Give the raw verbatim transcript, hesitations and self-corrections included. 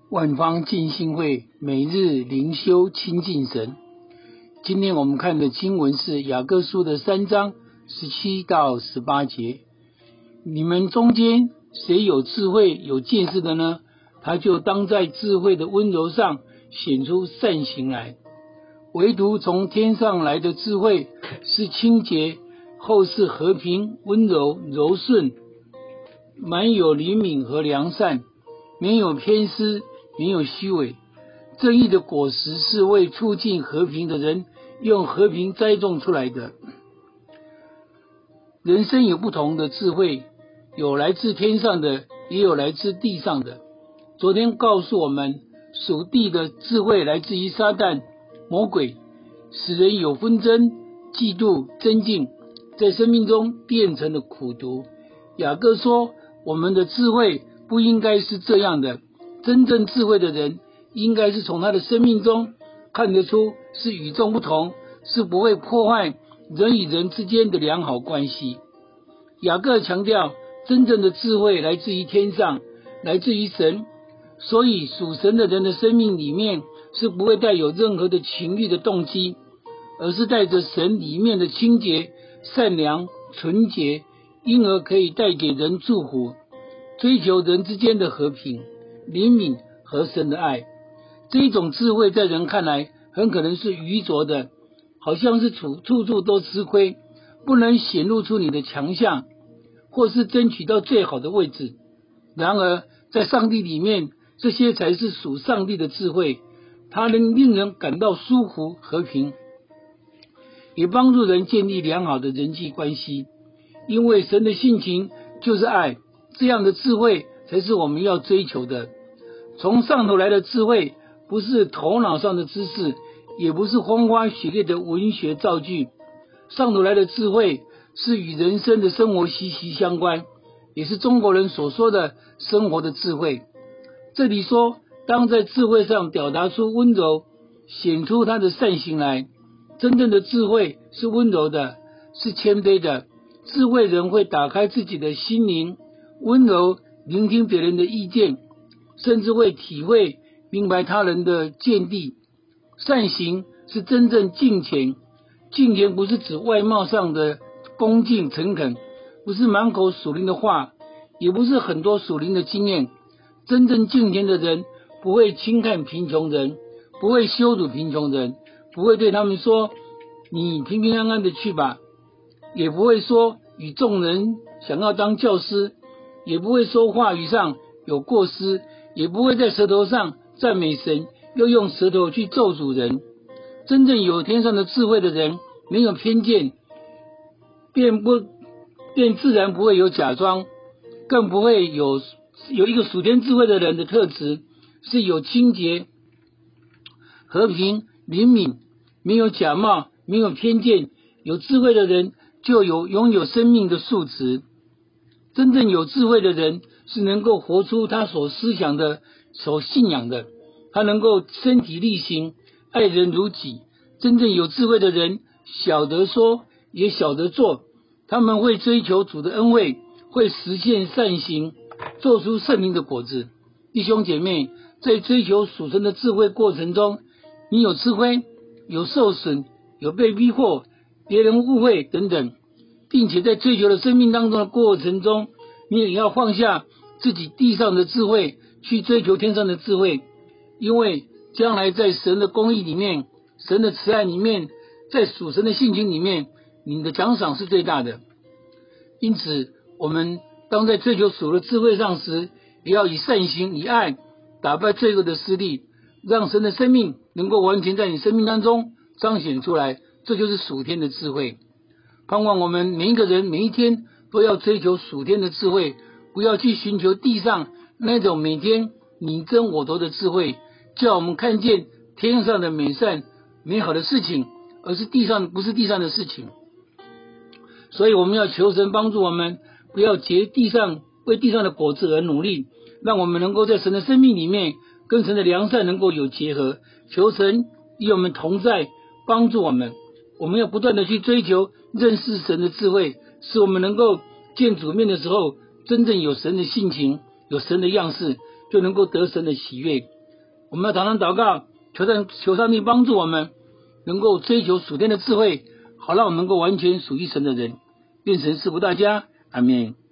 万方尽心会，每日灵修亲近神。今天我们看的经文是雅各书的三章十七到十八节。你们中间谁有智慧有见识的呢？他就当在智慧的温柔上显出善行来。唯独从天上来的智慧是清洁，后是和平、温柔、柔顺，满有怜悯和良善，没有偏私，没有虚伪。正义的果实是为促进和平的人用和平栽种出来的。人生有不同的智慧，有来自天上的，也有来自地上的。昨天告诉我们，属地的智慧来自于撒旦、魔鬼，使人有纷争、嫉妒、争竞，在生命中变成了苦毒。雅各说，我们的智慧不应该是这样的，真正智慧的人应该是从他的生命中看得出是与众不同，是不会破坏人与人之间的良好关系。雅各强调，真正的智慧来自于天上，来自于神，所以属神的人的生命里面是不会带有任何的情欲的动机，而是带着神里面的清洁、善良、纯洁，因而可以带给人祝福，追求人之间的和平、怜悯和神的爱。这一种智慧在人看来很可能是愚拙的，好像是处处处都吃亏，不能显露出你的强项，或是争取到最好的位置。然而在上帝里面，这些才是属上帝的智慧，它能令人感到舒服、和平，也帮助人建立良好的人际关系。因为神的性情就是爱，这样的智慧才是我们要追求的。从上头来的智慧，不是头脑上的知识，也不是风花雪月的文学造句。上头来的智慧是与人生的生活息息相关，也是中国人所说的生活的智慧。这里说，当在智慧上表达出温柔，显出他的善行来。真正的智慧是温柔的，是谦卑的。智慧人会打开自己的心灵，温柔聆听别人的意见，甚至会体会明白他人的见地。善行是真正敬虔，敬虔不是指外貌上的恭敬诚恳，不是满口属灵的话，也不是很多属灵的经验。真正敬虔的人不会轻看贫穷人，不会羞辱贫穷人，不会对他们说你平平安安的去吧，也不会说与众人想要当教师，也不会说话语上有过失，也不会在舌头上赞美神，又用舌头去咒诅人。真正有天上的智慧的人，没有偏见，便不便自然不会有假装，更不会有有一个属天智慧的人的特质，是有清洁、和平、怜悯，没有假冒，没有偏见。有智慧的人就有拥有生命的素质。真正有智慧的人是能够活出他所思想的、所信仰的，他能够身体力行，爱人如己。真正有智慧的人晓得说，也晓得做，他们会追求主的恩惠，会实现善行，做出圣灵的果子。弟兄姐妹，在追求属神的智慧过程中，你有吃亏，有受损，有被逼迫，别人误会等等，并且在追求的生命当中的过程中，你也要放下自己地上的智慧，去追求天上的智慧。因为将来在神的公义里面，神的慈爱里面，在属神的性情里面，你的奖赏是最大的。因此我们当在追求属的智慧上时，也要以善行、以爱打败罪恶的势力，让神的生命能够完全在你生命当中彰显出来，这就是属天的智慧。盼望我们每一个人每一天都要追求属天的智慧，不要去寻求地上那种每天你争我夺的智慧，叫我们看见天上的美善美好的事情，而是地上不是地上的事情。所以我们要求神帮助我们，不要结地上为地上的果子而努力，让我们能够在神的生命里面跟神的良善能够有结合。求神与我们同在，帮助我们。我们要不断的去追求认识神的智慧，使我们能够见主面的时候真正有神的性情，有神的样式，就能够得神的喜悦。 我们要常常祷告，求上求上帝帮助我们，能够追求属天的智慧，好让我们能够完全属于神的人。愿神赐福大家，阿们。